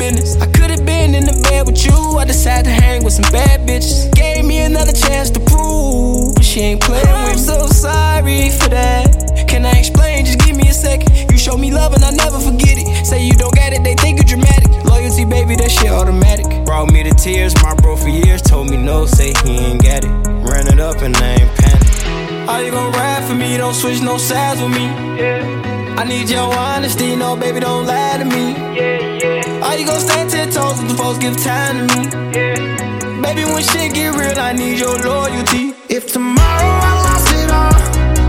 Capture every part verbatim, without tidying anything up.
minutes. I could've been in the bed with you. I decided to hang with some bad bitches. Gave me another chance to prove, but she ain't playing with me. I'm so sorry for that. Can I explain? Just give me a second. You show me love and I never forget it. Say you don't got it, they think you're dramatic. Loyalty, baby, that shit automatic. Brought me to tears, my bro for years told me no, say he ain't got it. Ran it up and I ain't panic. Are you gon' ride for me? Don't switch no sides with me. Yeah. I need your honesty, no baby, don't lie to me. Yeah, yeah. Are you gon' stand ten toes if the folks give time to me? Yeah. Baby, when shit get real, I need your loyalty. If tomorrow I lost it all,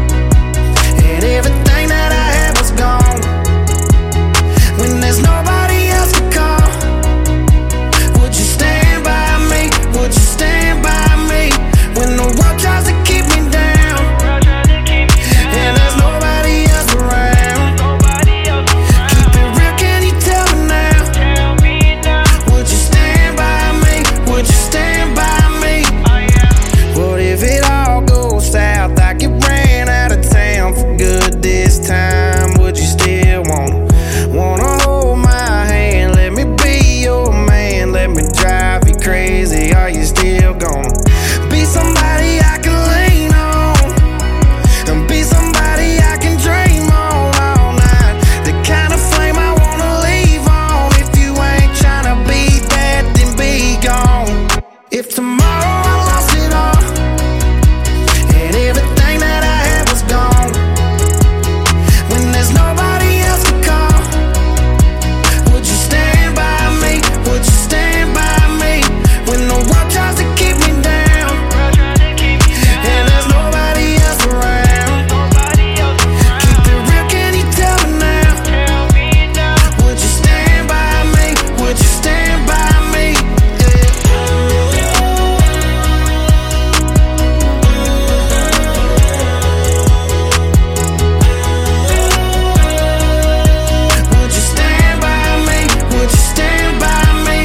and everything that I had was gone, when there's nobody else to call, would you stand by me? Would you stand by me? When the world tries to keep me down, and there's nobody else around, keep it real, can you tell me now? Would you stand by me? Would you stand by me? What if it all goes south? I get ran out of town for good this time. Would you still want wanna hold my hand? Let me be your man. Let me drive you crazy. Are you still gonna be somebody I can lean on, and be somebody I can dream on all night? The kind of flame I wanna leave on. If you ain't tryna be that, then be gone. If tomorrow I lost it all, and everything that I had was gone, when there's nobody else to call, would you stand by me? Would you stand by me? When the world tries to keep me down, and there's nobody else around, keep it real, can you tell me now? Would you stand by me? Would you stand by me? Would you stand by me? Would you stand by me?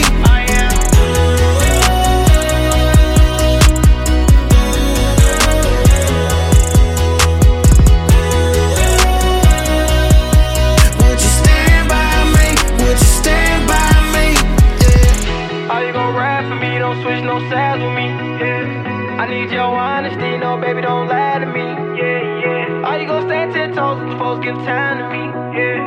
Would you stand by me? Would you stand by me? Yeah. Are you gon' ride for me? Don't switch no sides with me. Yeah. I need your honesty, no baby, don't lie to me. Yeah, yeah. Are you gon' stand ten toes if the folks give time to me? Yeah.